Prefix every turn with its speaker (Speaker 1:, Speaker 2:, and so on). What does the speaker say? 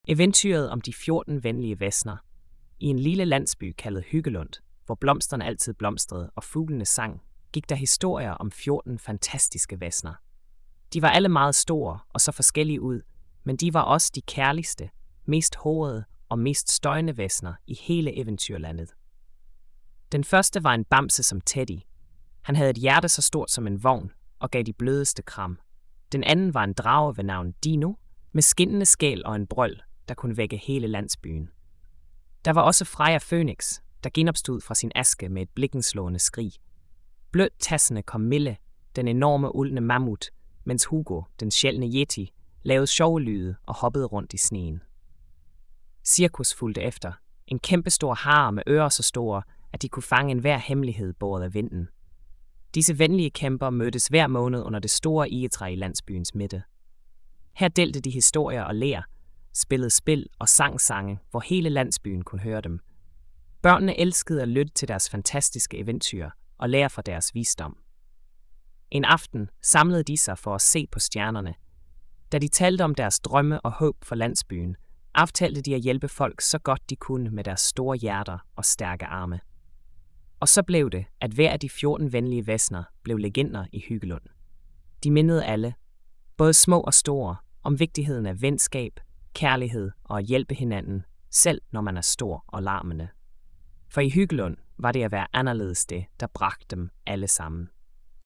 Speaker 1: Eventyret om de 14 venlige væsner. I en lille landsby kaldet Hyggelund, hvor blomsterne altid blomstrede og fuglene sang, gik der historier om 14 fantastiske væsner. De var alle meget store og så forskellige ud, men de var også de kærligste, mest hårede og mest støjende væsner i hele eventyrlandet. Den første var en bamse som Teddy. Han havde et hjerte så stort som en vogn og gav de blødeste kram. Den anden var en drage ved navn Dino, med skinnende skæl og en brøl, der kunne vække hele landsbyen. Der var også Freja Fønix, der genopstod fra sin aske med et blikkenslående skrig. Blødt tassende kom Mille, den enorme uldne mammut, mens Hugo, den sjældne yeti, lavede sjove lyde og hoppede rundt i sneen. Cirkus fulgte efter. En kæmpestor hare med ører så store, at de kunne fange enhver hemmelighed båret af vinden. Disse venlige kæmper mødtes hver måned under det store egetræ i landsbyens midte. Her delte de historier og ler, spillede spil og sang sange, hvor hele landsbyen kunne høre dem. Børnene elskede at lytte til deres fantastiske eventyr og lære fra deres visdom. En aften samlede de sig for at se på stjernerne. Da de talte om deres drømme og håb for landsbyen, aftalte de at hjælpe folk så godt de kunne med deres store hjerter og stærke arme. Og så blev det, at hver af de 14 venlige væsner blev legender i Hyggelund. De mindede alle, både små og store, om vigtigheden af venskab, kærlighed og at hjælpe hinanden, selv når man er stor og larmende. For i Hyggelund var det at være anderledes det, der bragte dem alle sammen.